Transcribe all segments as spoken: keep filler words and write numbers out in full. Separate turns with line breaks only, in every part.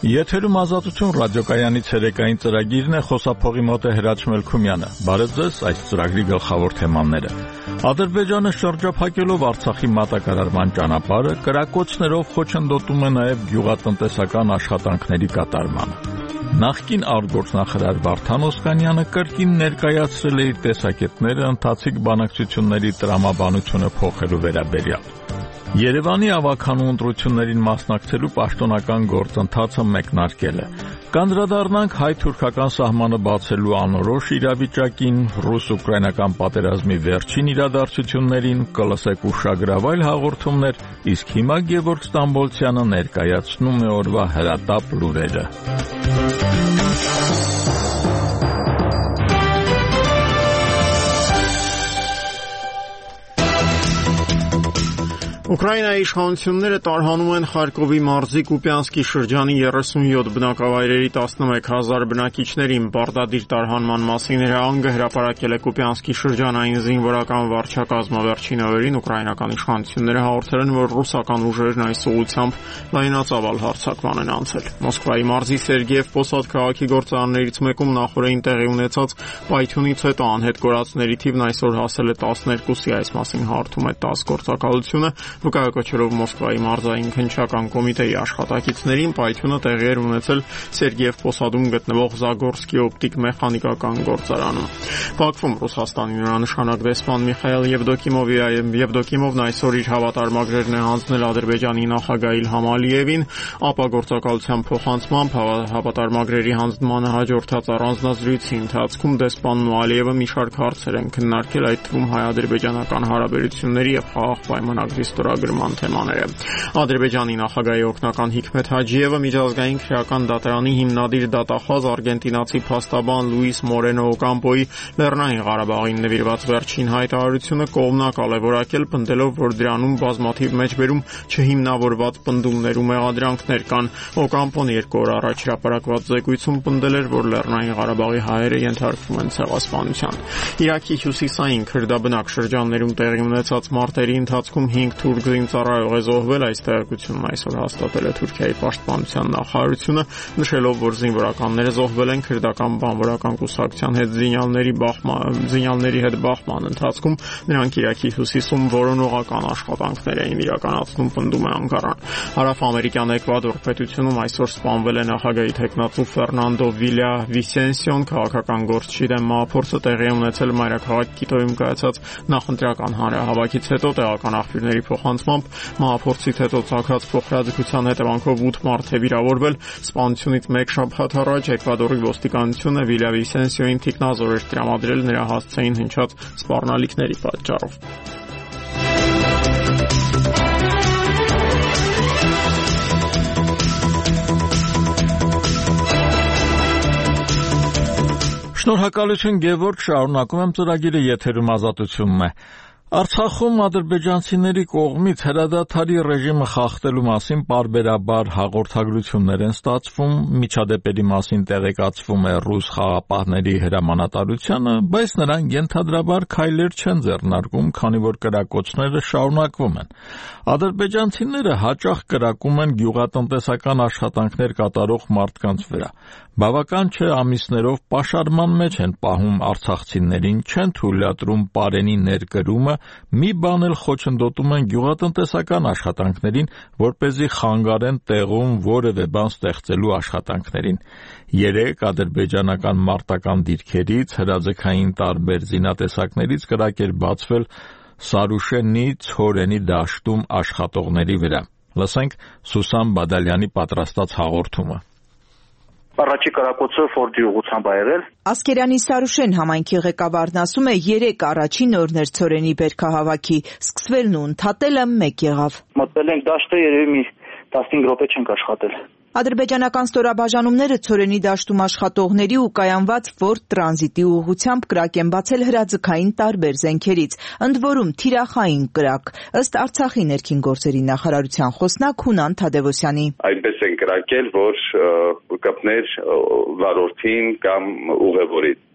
Եթերում Ազատություն ռադիոկայանի ցերեկային ծրագիրն է, խոսափողի մոտ է Հրաչ Մելքումյանը։ Բարև ձեզ, այս ծրագրի գլխավոր թեմաները։ Ադրբեջանը շրջափակելով Արցախի մատակարարման ճանապարհը, կրակոցներով խոչընդոտում է նաև գյուղատնտեսական աշխատանքների կատարմանը։ Նախկին արտգործնախարար Վարդան Օսկանյանը կրկին ներկայացրել է իր տեսակետները ընթացիկ բանակցությունների տրամաբանությունը փոխելու վերաբերյալ։ Երևանի ավագանու ընտրություններին մասնակցելու պաշտոնական գործընթացը մեկնարկել է։ Կանդրադառնանք հայ-թուրքական սահմանը բացելու անորոշ իրավիճակին, ռուս-ուկրաինական պատերազմի վերջին իրադարձություններին, կլսեք ուշագրավայր հաղորդումներ, իսկ հիմա Գևորգ Ստամբոլցյանը ներկայացնում է օրվա հրատապ լուրերը։
Ուկրաինայի իշխանությունները տարհանում են Խարկովի մարզի Կուպյանսկի շրջանի երեսունյոթ բնակավայրերի տասնմեկ հազար բնակիչներին։ Պարտադիր տարհանման մասին հրահանգը հրապարակել է Կուպյանսկի շրջանային զինվորական վարչակազմը։ Վերջին օրերին ուկրաինական իշխանությունները հաղորդել են, որ ռուսական ուժերն այս ուղղությամբ լայնածավալ հարձակման են անցել։ Մոսկվայի մարզի Սերգեև Պոսադ քաղաքի գործարաններից մեկում նախորդին տեղի ունեցած պայթյունից հետո անհետ կորածների թիվն այսօր հասել է տասներկուսի, այս մասին հարթում է տաս գործակալությունը։ Վկայակոչելով Մոսկվայի մարզային քննչական կոմիտեի աշխատակիցներին, պայթյունը տեղի էր ունեցել Սերգեև Պոսադում գտնվող Զագորսկի օպտիկ մեխանիկական գործարանում։ Բաքվում Ռուսաստանի նորանշանակ դեսպան Միխայել Եվդոկիմովի Եվդոկիմովն այսօր իր հավատարմագրերն է հանձնել Ադրբեջանի նախագահ Իլհամ Ալիևին, ապա գործակալության փոխանցմամբ հավատարմագրերի հանձնմանը հաջորդած առանձնազրույցի ընթացքում դեսպանն ու Ալիևը մի շարք հարցեր են քննարկել, այդ թվում հայ-ադրբեջանական հարաբերությունների եւ խաղաղ պայմանագրի ստորագրման թեմաները։ Ադրբեջանի նախագահի օգնական Հիկմեթ Հաջիևը միջազգային քրեական դատարանի հիմնադիր դատախազ արգենտինացի փաստաբան Լուիս Մորենո Օկամպոյի Լեռնային Ղարաբաղին նվիրված վերջին հայտարարությունը կողմնակալ է որակել, պնդելով, որ դրանում բազմաթիվ մեջբերում չհիմնավորված պնդումներ ու մեղադրանքներ կան։ Օկամպոն երկու օր առաջ հրապարակված զեկույցում պնդել էր, որ Լեռնային Ղարաբաղի հայերը ենթարկվում են ցեղասպանության։ Իրաքի հյուսիսային քրդաբնակ շրջաններում տեղի ունեցած մարտերի ընթացքում հինգ թուրք զինծառայող է զոհվել, այս տեղեկությունն այսօր հաստատել է Թուրքիայի պաշտպանության նախարարությունը, նշելով, որ զինվորականները զոհվել են քրդական բանվորական կուսակցության հետ զինյալների բախման զինյալների հետ բախման ընթացքում, նրանք Իրաքի հյուսիսում որոնողական աշխատանքներ էին իրականացնում, պնդում է Անկարան։ Հարավամերիկյան Էկվադոր պետությունում այսօր սպանվել է նախագահի թեկնածու Ֆերնանդո Վիլյա Վիսենսիոն, քաղաքական գործչի դեմ մահափորձը տեղի ունեցել մայրաքաղաք Կիտոյում կայացած նախընտրական հանրահավաքից հետո տեղական աղբյուրների փոխանցմամբ մահափորձից հետո ցակած փոխհրաձգության հետևանքով ութ մարդ է վիրավորվել։ Սպանությունից մեկ շաբաթ առաջ Էկվադորի ոստիկանությունը Վիլյա Վիսենսիոին թիկնազոր էր տրամադրել նրա հասցեին հնչած սպառնալիքների պատճառով։
Շնորհակալություն Գևորգ, շարունակում եմ ծրագիրը, եթերում Ազատությունն է։ Արցախում ադրբեջանցիների կողմից հրադադարի ռեժիմը խախտելու մասին պարբերաբար հաղորդագրություններ են ստացվում, միջադեպերի մասին տեղեկացվում է ռուս խաղապահների հրամանատարությանը, բայց նրանք ենթադրաբար քայլեր չեն ձեռնարկում, քանի որ կրակոցները շարունակվում են։ Ադրբեջանցիները հաճախ կրակում են գյուղատնտեսական աշխատանքներ կատարող մարդկանց վրա։ Բավական չէ ամիսներով պաշարման մեջ են պահում արցախցիներին, չեն թույլատրում պարենի ներկրումը, մի բան էլ խոչընդոտում են գյուղատնտեսական աշխատանքներին, որպեսզի խանգարեն տեղում որևէ բան ստեղծելու աշխատանքներին։ Երեք ադրբեջանական մարտական դիրքերից, հրաձգային տարբեր զինատեսակներից կրակ էր բացվել Սարուշենի Ցորենի դաշտում աշխատողների վրա։ Լսենք Սուսան Բադալյանի պատրաստած հաղորդումը։
Առաջի կրակոցը Ֆորդի ուղղությամբ ա եղել։
Ասկերանի Սարուշեն համայնքի ղեկավարն ասում է, երեք առաջին օրն էր Ցորենի բերքահավաքի, սկսվելն ու ընդհատելը մեկ եղավ։
Մտել ենք դաշտը, երևի մի տասնհինգ րոպե չենք աշխատել։
Ադրբեջանական ստորաբաժանումները Ցորենի դաշտում աշխատողների ու կայանված Ֆորդ տրանզիտի ուղղությամբ կրակ են բացել հրաձգային տարբեր զենքերից, ընդ որում թիրախային կրակ, ըստ Արցախի ներքին գործերի նախարարության խոսնակ Հունան Թադևոսյանի։
Այնպես են կրակել, որ կպներ վարորդին կամ ուղևորին։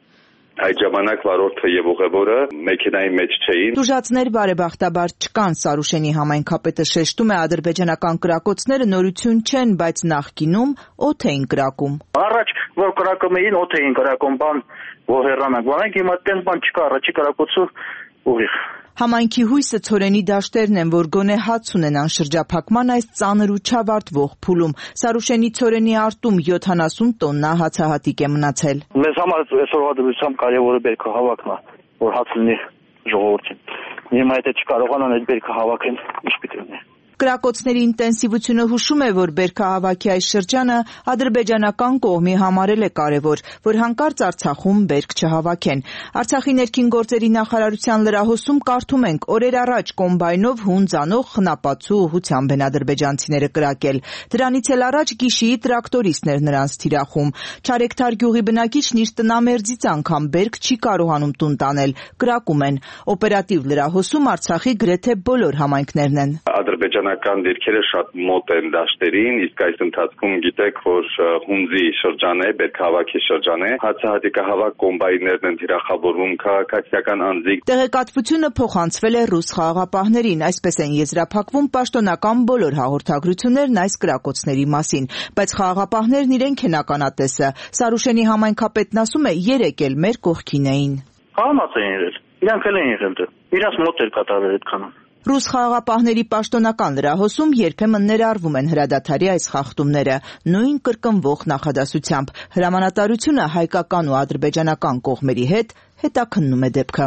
Այդ ժամանակ վարորդը եւ ուղևորը մեքենայի մեջ չէին։
Տուժածներ բարեբախտաբար չկան, Սարուշենի համայնքապետը շեշտում է, ադրբեջանական կրակոցները նորություն չեն, բայց նախկինում օդ էին կրակում։
Առաջ որ կրակում էին, օդ էին կրակում, բան որ հեռանանք, բանակ հիմա այդպես բան չկա, առաջի կրակոցը ուղիղ։
Համայնքի հույսը ցորենի դաշտերն են, որ գոնե հաց ունենան շրջափակման այս ծանր ու չավարտվող փուլում։ Սարուշենի ցորենի արտում յոթանասուն տոննա հացահատիկ է մնացել։
Մեզ համար այսօրվա դրությամբ կարևորը բերքը հավաքն է, որ հաց լինի ժողովրդին։ Հիմա եթե չկարողանան այդ բերքը հավաքեն, ինչ պիտի լինի։
Կրակոցների ինտենսիվությունը հուշում է, որ բերքահավաքի այս շրջանը ադրբեջանական կողմի համարել է կարևոր, որ հանկարծ Արցախում բերք չհավաքեն։ Արցախի ներքին գործերի նախարարության լրահոսում կարդում ենք, օրեր առաջ կոմբայնով հուն ձանող խնապացու ուղղությամբ են ադրբեջանցիները կրակել։ Դրանից էլ առաջ գիշիի տրակտորիստն էր նրանց թիրախում։ Չարեկթար գյուղի բնակիչն իր տնամերձից անգամ բերք չի կարողանում տուն տանել, կրակում են։ Օպերատիվ լրահոսում Արցախի գրեթե բոլոր համայնքներն են։
Ադրբեջանական դիրքերը շատ մոտ են դաշտերին, իսկ այս ընթացքում գիտեք, որ Հունձի շրջան է, բերքահավաքի շրջան է, հացահատիկահավաք կոմբայներն են թիրախավորվում քաղաքացիական անձիկ։
Տեղեկատվությունը փոխանցվել է ռուս խաղաղապահներին, այսպես են եզրափակվում պաշտոնական բոլոր հաղորդագրություններն այս կրակոցների մասին, բայց խաղաղապահներն իրենք են ականատեսը։ Սարուշենի համայնքապետն ասում է, երեք էլ մեր կողքին էին։
Համաց են եղել, իրանք էլ են եղել դե, իրանց մոտ էր կատարվել այդքանը։
Ռուս խաղաղապահների պաշտոնական լրահոսում երբեմն ներառվում են հրադադարի այս խախտումները, նույն կրկնվող նախադասությամբ։ Հրամանատարությունը հայկական ու ադրբեջանական կողմերի հետ հետաքննում է դեպքը։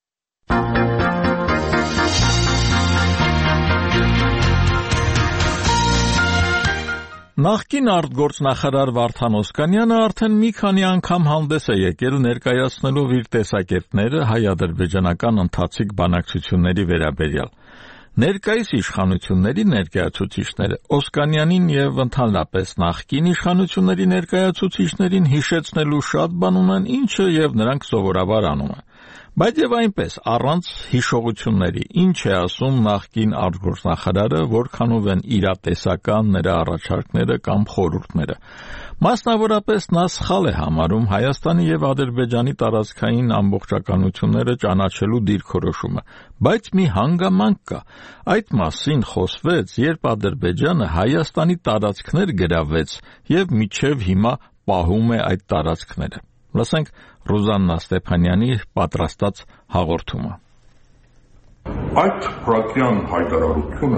Նախկին արտգործնախարար Վարդան Օսկանյանը արդեն մի քանի անգամ հանդես է եկել ներկայացնելով իր տեսակետները հայ-ադրբեջանական ընթացիկ բանակցությունների վերաբերյալ։ Ներկայիս իշխանությունների ներկայացուցիչները Օսկանյանին եւ ընդհանրապես նախկին իշխանությունների ներկայացուցիչներին հիշեցնելու շատ բան ունեն, ինչը եւ նրանք սովորաբար անում են։ Բայց եւ այնպես, առանց հիշողությունների, ինչ է ասում նախկին արտգործնախարարը, որքանով են իրատեսական նրա առաջարկները կամ խորհուրդները։ Մասնավորապես նա սխալ է համարում Հայաստանի եւ Ադրբեջանի տարածքային ամբողջականությունները ճանաչելու դիրքորոշումը, բայց մի հանգամանք կա։ Այդ մասին խոսվեց, երբ Ադրբեջանը Հայաստանի տարածքներ գրավեց եւ մինչեւ հիմա պահում է այդ տարածքները։ Լսենք Ռուզաննա Ստեփանյանի պատրաստած հաղորդումը։
Այդ փրկյան հայտարարությունը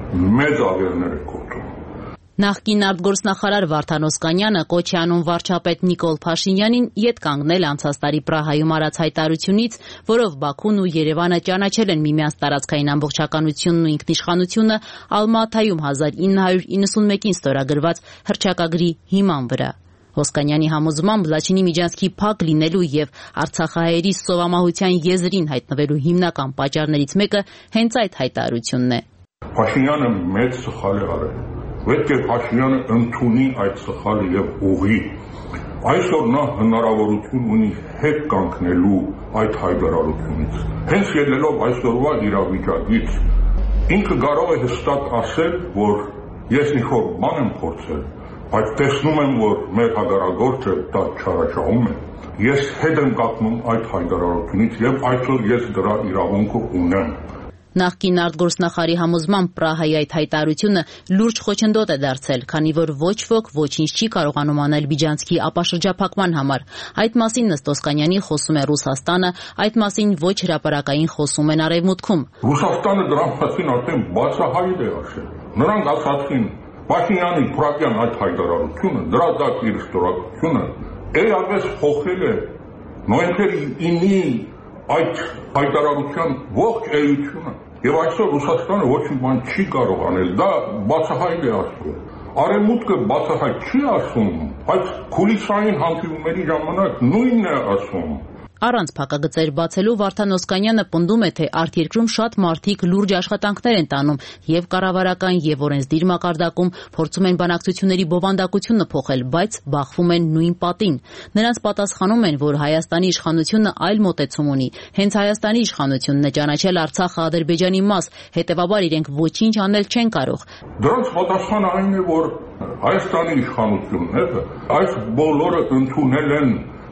մեծ ավերներ է կոչում։
Նախկին արտգործնախարար Վարդան Օսկանյանը կոչ է անում վարչապետ Նիկոլ Փաշինյանին ետ կանգնել անցած տարի Պրահայում արած հայտարարությունից, որով Բաքուն ու Երևանը ճանաչել են միմյանց տարածքային ամբողջականությունն ու ինքնիշխանությունը Ալմատայում հազար ինը հարյուր իննսունմեկին ստորագրված հռչակագրի հիման վրա։ Օսկանյանի համոզմամբ Լաչինի միջանցքի փակ լինելու եւ արցախահայերի սովամահության եզրին հայտնվելու հիմնական պատճառներից մեկը հենց այդ հայտարարությունն է։
Փաշինյանը մեծ սխալ է արել։ Պետք է Փաշինյանը ընդունի այդ սխալը եւ ուղղի։ Այսօր նա հնարավորություն ունի հետ կանգնելու այդ հայտարարությունից։ Հենց ելնելով այսօրվա իրավիճակից, ինքը կարող է հստակ ասել, որ ես ինչ-որ բան եմ փորձել, բայց տեսնում եմ, որ մեր հագարագործը դա չարաչաղում է։ Ես հետ եմ կապնում այդ հայտարարությունից եւ այսօր ես դրա իրավունքը ունեմ։
Նախկին արտգործնախարարի համոզմամբ Պրահայի այդ հայտարարությունը լուրջ խոչընդոտ է դարձել, քանի որ ոչ ոք ոչինչ չի կարողանում անել Բիջանցքի ապաշրջափակման համար։ Այդ մասին ըստ Օսկանյանի խոսում է Ռուսաստանը, այդ մասին ոչ հրապարակային խոսում են Արևմուտքում։
Ռուսաստանը դրա մասին արդեն բացահայտ է ասել։ Նրանք ասացին Փաշինյանի փրկյան այդ հայտարարությունը, դրա դակ իր ստորագրությունը էապես փոխել է նոյեմբերի ինի այդ հայտարարության ողջ էությունը եւ այսօր Ռուսաստանը ոչ մի բան չի կարող անել, դա բացահայտ է ասում։ Արևմուտքը բացահայտ չի ասում, բայց քուլիսային հանդիպումների ժամանակ նույնն է ասում։
Առանց փակագծեր բացելու Վարդան Օսկանյանը պնդում է, թե արտերկրում շատ մարդիկ լուրջ աշխատանքներ են տանում եւ կառավարական եւ օրենսդիր մակարդակում փորձում են բանակցությունների բովանդակությունը փոխել, բայց բախվում են նույն պատին։ Նրանց պատասխանում են, որ Հայաստանի իշխանությունը այլ մոտեցում ունի։ Հենց Հայաստանի իշխանությունն է ճանաչել Արցախը Ադրբեջանի մաս, հետեւաբար իրենք ոչինչ անել չեն կարող։
Դրանց պատասխանը այն է, որ Հայաստանի իշխանությունները այս բոլորը ընդունել են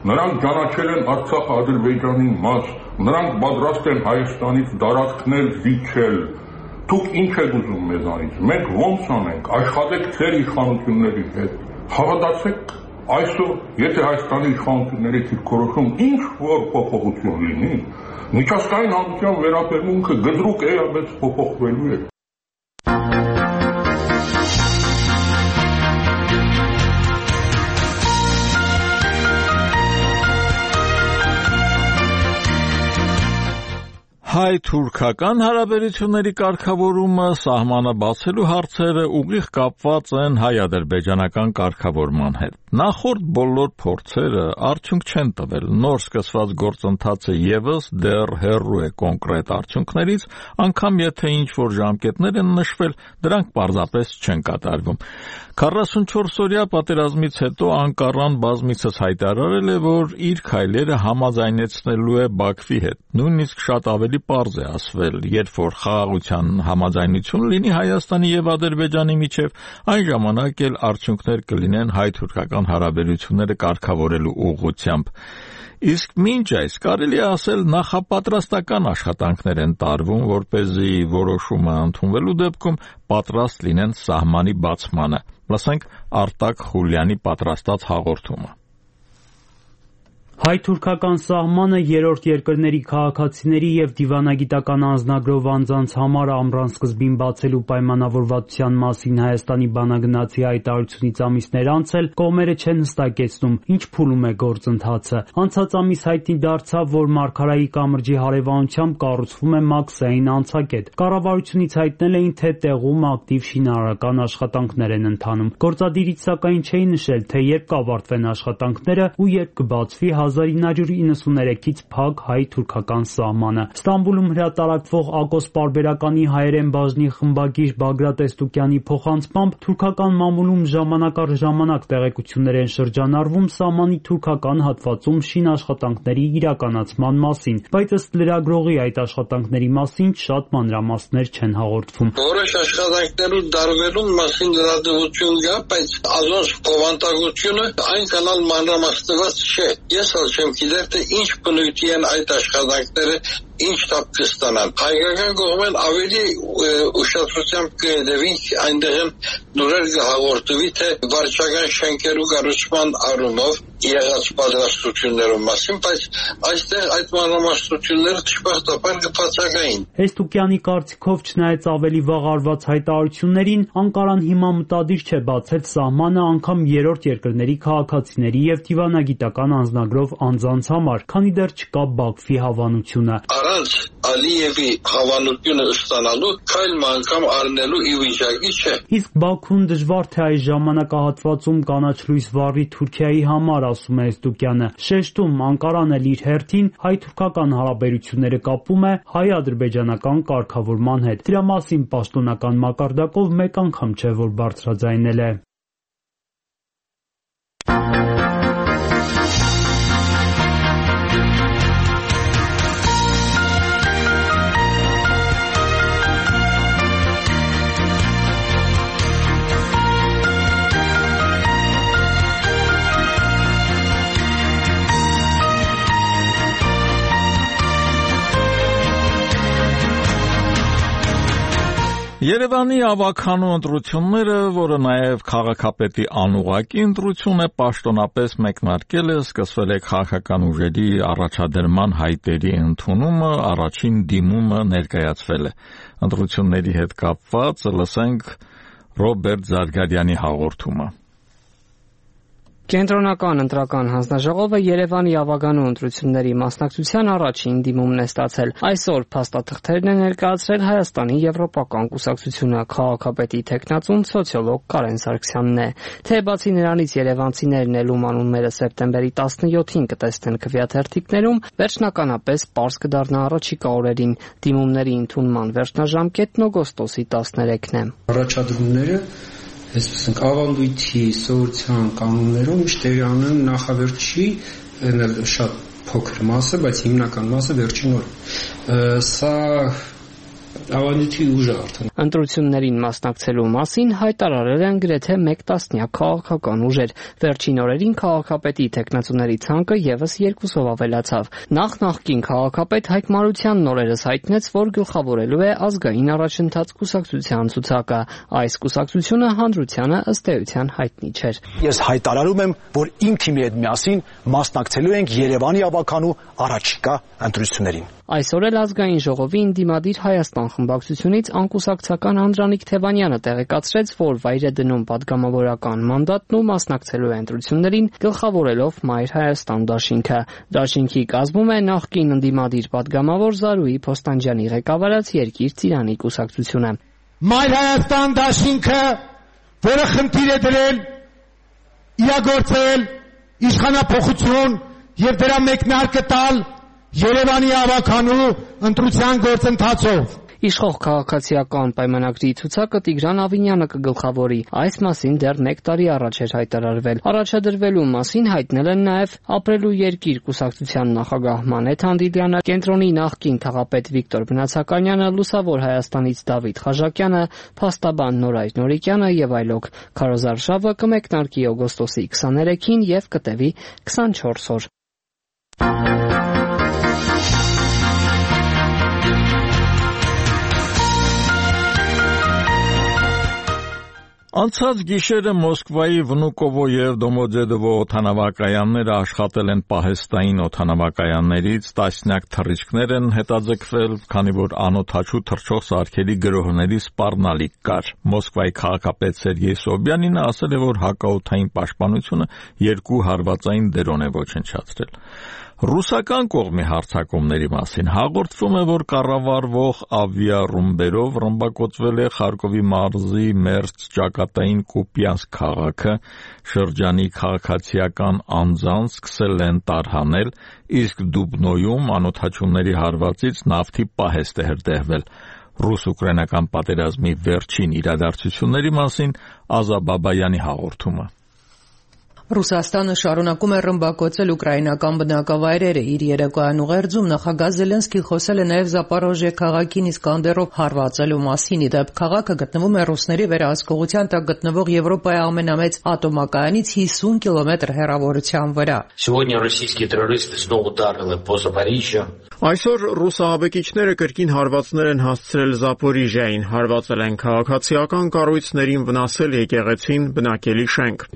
նրանք ճանաչել են Արցախը Ադրբեջանի մաս, նրանք պատրաստ են Հայաստանից դարակներ զիջել։ Դուք ինչ եք ուզում մեզանից։ Մենք ո՞նց անենք, աշխատեք ձեր իշխանությունների հետ։ Հավատացեք, այսօր, եթե Հայաստանի իշխանությունների դիրքորոշում ինչ որ փոփոխություն լինի, միջազգային հանրության վերաբերմունքը գծրուկ էապես փոփոխվելու է։
Հայ-թուրքական հարաբերությունների կարգավորումը, սահմանը բացելու հարցերը ուղիղ կապված են հայ-ադրբեջանական կարգավորման հետ։ Նախորդ բոլոր փորձերը արդյունք չեն տվել։ Նոր սկսված գործընթացը եւս դեռ հեռու է կոնկրետ արդյունքներից, անգամ եթե ինչ-որ ժամկետներ են նշվել, դրանք պարզապես չեն կատարվում։ քառասունչորս-օրյա պատերազմից հետո Անկարան բազմիցս հայտարարել է, որ իր քայլերը համաձայնեցնելու է Բաքվի հետ։ Նույնիսկ շատ ավելի պարզ է ասվել, երբ որ խաղաղության համաձայնություն լինի Հայաստանի եւ Ադրբեջանի միջեւ, այն ժամանակ էլ արդյունքներ կլինեն հայ-թուրքական հարաբերությունները կարգավորելու ուղղությամբ։ Իսկ մինչ այս կարելի է ասել նախապատրաստական աշխատանքներ են տարվում, որպեսզի որոշումը ընդունվելու դեպքում պատրաստ լինեն սահմանի բացմանը։ Լսենք Արտակ Խուլյանի պատրաստած հաղորդումը։
Հայ-թուրքական սահմանը երրորդ երկրների քաղաքացիների եւ դիվանագիտական անձնագրով անձանց համար ամռան սկզբին բացելու պայմանավորվածության մասին Հայաստանի բանագնացի հայտարարությունից ամիսներ անց էլ կողմերը չեն հստակեցնում, ինչ փուլում է գործընթացը։ Անցած ամիս հայտնի դարձավ, որ Մարգարայի կամրջի հարևանությամբ կառուցվում է մաքսային անցակետ։ Կառավարությունից հայտնել էին, թե տեղում ակտիվ շինարարական աշխատանքներ են ընթանում։ Գործադիրից սակայն չէին նշել, թե երբ կավարտվեն աշխատանքները ու երբ կբացվի հազար ինը հարյուր իննսուններեքից փակ հայ-թուրքական սահմանը։ Ստամբուլում հրատարակվող Ակոս պարբերականի հայերեն բաժնի խմբագիր Բագրատ Էստուկյանի փոխանցմամբ թուրքական մամուլում ժամանակ առ ժամանակ տեղեկություններ են շրջանառվում սահմանի թուրքական հատվածում շինաշխատանքների իրականացման մասին, բայց ըստ լրագրողի այդ աշխատանքների մասին շատ մանրամասներ չեն հաղորդվում։
Որոշ աշխատանքներու դարվելու մասին լրատվություն կա, բայց ազոս կովանտագությունը այնքան մանրամասնված չէ։ Ես չեմ գիտեր, թե ինչ բնույթի են այդ աշխատանքները, ինչ տապ կստանան։ Հայկական կողմեն ավելի ուշադրությամբ կհետևի, այնտեղ են լուրեր կհաղորդվի, թե վարչական շենքերու կառուցման առումով եղած պատրաստություններու մասին, բայց այստեղ այդ մանրամասնությունները դժբախտաբար կբացակային։
Էստուկյանի կարծիքով, չնայած ավելի վաղ արված հայտարարություններին, Անկարան հիմա մտադիր չէ բացել սահմանը անգամ երրորդ երկրների քաղաքացիների եւ դիվանագիտական անձնագրով անձանց համար, քանի դեռ չկա Բաքվի հավանությունը։
Առանց Ալիևի հավանությունը ստանալու քայլ անգամ առնելու ի վիճակի չէ։
Իսկ Բաքուն դժվար թե այս ժամանակահատվածում կանաչ լույս վառի Թուրքիայի համար, ասում է Էստուկյանը։ Շեշտում, Անկարան էլ իր հերթին հայ-թուրքական հարաբերությունները կապում է հայ-ադրբեջանական կարգավորման հետ։ Դրա մասին պաշտոնական մակարդակով մեկ անգամ չէ, որ բարձրաձայնել է։
Երևանի ավագանու ընտրությունները, որը նաև քաղաքապետի անուղղակի ընտրություն է, պաշտոնապես մեկնարկել է, սկսվել է քաղաքական ուժերի առաջադրման հայտերի ընդունումը, առաջին դիմումը ներկայացվել է։ Ընտրությունների հետ կապված լսենք Ռոբերտ Զարգարյանի հաղորդումը։
Կենտրոնական ընտրական հանձնաժողովը Երևանի ավագանու ընտրությունների մասնակցության առաջին դիմումն է ստացել։ Այսօր փաստաթղթերն է ներկայացրել Հայաստանի Եվրոպական կուսակցությունը, քաղաքապետի թեկնածուն սոցիոլոգ Կարեն Սարգսյանն է։ Թե բացի նրանից երևանցիներն էլ ում անունները սեպտեմբերի տասնյոթին կտեսնեն քվեաթերթիկներում, վերջնականապես պարզ կդառնա առաջիկա օրերին։ Դիմումների ընդունման վերջնաժամկետն օգոստոսի տասներեքն է։
Առաջադրումները այսպես ավանդույթի, սովորության կանոններում միշտ տեղի ունեն նախավերջի շատ փոքր մասը, բայց հիմնական մասը վերջին օրը։ Սա ավանդույթի ուժը արդեն։
Ընտրություններին մասնակցելու մասին հայտարարել են գրեթե մեկ տասնյակ քաղաքական ուժեր։ Վերջին օրերին քաղաքապետի տեխնացուների ցանկը եւս երկուսով ավելացավ։ Նախ նախկին քաղաքապետ Հայկ Մարությանն օրերս հայտնեց, որ գլխավորելու է ազգային առաջընթաց կուսակցության ցուցակը։ Այս կուսակցությունը հանրությանը ըստ էության հայտնի չէր։
Ես հայտարարում եմ, որ իմ թիմի հետ միասին մասնակցելու ենք Երևանի ավականու առաջիկա ընտրություններին։
Այսօր էլ ազգային ժողովի ընդդիմադիր Հայաստան խմբակցությունից անկուսակցական Անդրանիկ Թևանյանը տեղեկացրեց, որ վայր է դնում падգամավորական մանդատն ու մասնակցելու է ընտրություններին, գլխավորելով Մայր Հայաստան դաշինքը։ Դաշինքի կազմում է նախկին ընդդիմադիր падգամավոր Զարուհի Փոստանջյանի ղեկավարած Երկիր Ծիրանի կուսակցությունը։
Մայր Հայաստան դաշինքը, որը խնդիր է դրել իրագործել իշխանափոխություն եւ դրա մեկնարկը տալ Երևանի ավականու ընտրության գործընթացով։
Իշխող քաղաքացիական պայմանագրի ցուցակը Տիգրան Ավինյանը կգլխավորի։ Այս մասին դեռ մեկ տարի առաջ էր հայտարարվել։ Առաջադրվելու մասին հայտնել են նաև Ապրելու երկիր կուսակցության նախագահ Մանեթ Հանդիլյանը, կենտրոնի նախկին թաղապետ Վիկտոր Բնացականյանը, Լուսավոր Հայաստանից Դավիթ Խաժակյանը, փաստաբան Նորայր Նորիկյանը եւ այլոք։ Քարոզարշավը կմեկնարկի օգոստոսի քսաներեքին եւ կտևի քսանչորս օր։
Անցած գիշերը Մոսկվայի Վնուկովո եւ Դոմոդեդովո օդանավակայանները աշխատել են պահեստային օդանավակայաններից, տասնյակ թռիչքներ են հետաձգվել, քանի որ անօդաչու թռչող սարքերի գրոհների սպառնալիք կար։ Մոսկվայի քաղաքապետ Սերգեյ Սոբյանինը ասել է, որ հակաօդային պաշտպանությունը երկու հարվածային դրոն է ոչնչացրել։ Ռուսական կողմի հարձակումների մասին հաղորդվում է, որ կառավարվող ավիառումբերով ռմբակոծվել է Խարկովի մարզի Մերձ ճակատային Կուպյանսկ քաղաքը, շրջանի քաղաքացիական անձանց սկսել են տարհանել, իսկ Դուբնոյում անօդաչուների հարվածից նավթի պահեստ է հրդեհվել։ Ռուս-ուկրաինական պատերազմի վերջին իրադարձությունների մասին Ազա Բաբայանի հաղորդումը։
Ռուսաստանը շարունակում է ռմբակոծել ուկրաինական բնակավայրերը։ Իր երեկոյան ուղերձում նախագահ Զելենսկին խոսել է նաև Զապորոժիե քաղաքին Իսկանդերով հարվածելու մասին։ Ի դեպ, քաղաքը գտնվում է ռուսների վերահսկողության տակ գտնվող Եվրոպայի ամենամեծ ատոմակայանից հիսուն կիլոմետր հեռավորության վրա։
Այսօր ռուս ահաբեկիչները կրկին հարվածներ են հասցրել Զապորիժիային, հարվածել են քաղաքացիական կառույցներին, վնասել եկեղեցին, բնակելի շենք։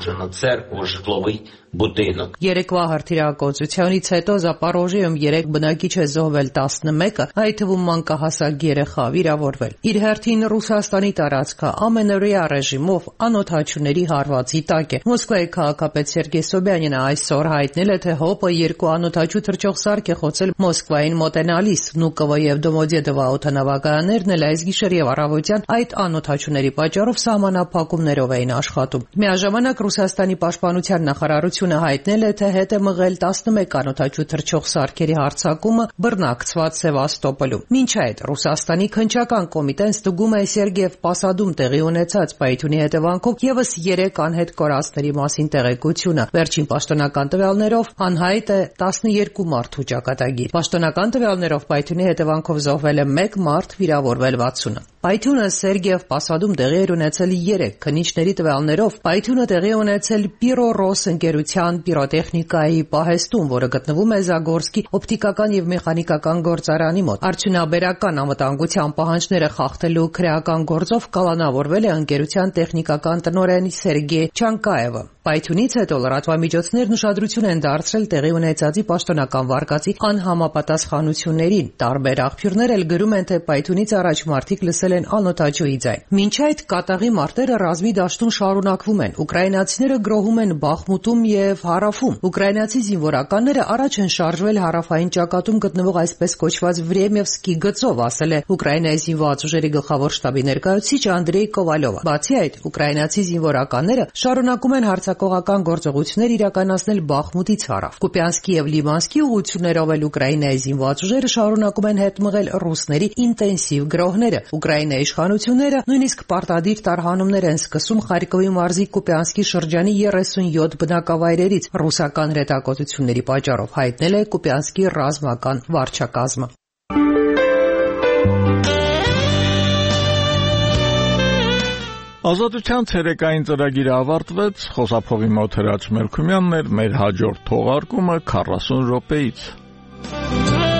Երեկվա հրթիռակոծությունից հետո Զապորոժիեում երեք բնակիչ է զոհվել, տասնմեկը, այդ թվում մանկահասակ երեխա վիրավորվել։ Իր հերթին Ռուսաստանի տարածքը ամենօրյա ռեժիմով անօդաչուների հարվածի տակ է։ Մոսկվայի քաղաքապետ Սերգեյ Սոբյանինը այսօր հայտնել է, թե ՀՕՊ-ը երկու անօդաչու թռչող սարք է խոցել Մոսկվային մոտենալիս։ Վնուկովո եւ Դոմոդեդովո օդանավակայաններն էլ այս գիշեր եւ առավոտյան այդ անօդաչուների պատճառով սահմանափակումներով էին աշխատում։ Միաժամանակ Ռուսաստանի պաշտպանության նախարարությունը հայտնել է, թե հետ է մղել տասնմեկ անօդաչու թռչող սարքերի հարձակումը բռնակցված Սևաստոպոլում։ Մինչ այդ Ռուսաստանի քննչական կոմիտեն ստուգում է Սերգեև Պասադում տեղի ունեցած պայթյունի հետևանքով եւս երեք անհետ կորածների մասին տեղեկությունը։ Վերջին պաշտոնական տվյալներով անհայտ է տասներկու մարդու ճակատագիր։ Պաշտոնական տվյալներով պայթյունի հետևանքով զոհվել է մեկ մարդ, վիրավորվել վաթսունը։ Պայթյունը Սերգեև Պասադում տեղի էր ունեցել երեք։ Քննիչների տվյալներով պայթյունը տեղի ունեցել Պիրոռոս ընկերության պիրոտեխնիկայի պահեստում, որը գտնվում է Զագորսկի օպտիկական եւ մեխանիկական գործարանի մոտ։ Արդյունաբերական անվտանգության պահանջները խախտելու քրեական գործով կալանավորվել է ընկերության տեխնիկական տնօրեն Սերգեյ Չանկաևը։ Պայթյունից հետո լրատվամիջոցներն ուշադրություն են դարձրել տեղի ունեցածի պաշտոնական վարկածի անհամապատասխանություններին։ Տարբեր աղբյուրներ էլ գրում են, թե պայթյունից առաջ մարդիկ լսել են անօդաչուի ձայն։ Մինչ այդ կատաղի մարտերը ռազմի դաշտում շարունակվում են։ Ուկրաինացիները գրոհում են Բախմուտում եւ Հարավում։ Ուկրաինացի զինվորականները առաջ են շարժվել հարավային ճակատում գտնվող այսպես կոչված Վրեմևսկի գծով, ասել է Ուկրաինայի զինված ուժերի գլխավոր շտաբի ներկայացուցիչ Անդրեյ Կովալովը։ Բացի այդ, ուկրաինացի զինվորականները շարունակում են հարձակողական գործողություններ իրականացնել Բախմուտից հարավ։ Կուպյանսկի եւ Լիմանսկի ուղություններով էլ Ուկրաինայի զինված ուժերը շարունակում են հետ մղել ռուսների ինտենսիվ գրոհները։ Ուկրաինայի իշխանությունները նույնիսկ պարտադիր տարհանումներ են սկսում Խարկովի մարզի Կուպյանսկի շրջանի երեսունյոթ բնակավայրերից ռուսական հրետակոծությունների պատճառով, հայտնել է Կուպյանսկի ռազմական վարչակազմը։
Ազատության ցերեկային ծրագիրը ավարտվեց, խոսափողի մոտ Հրաչ Մելքումյանն էր, մեր հաջորդ թողարկումը քառասուն րոպեից։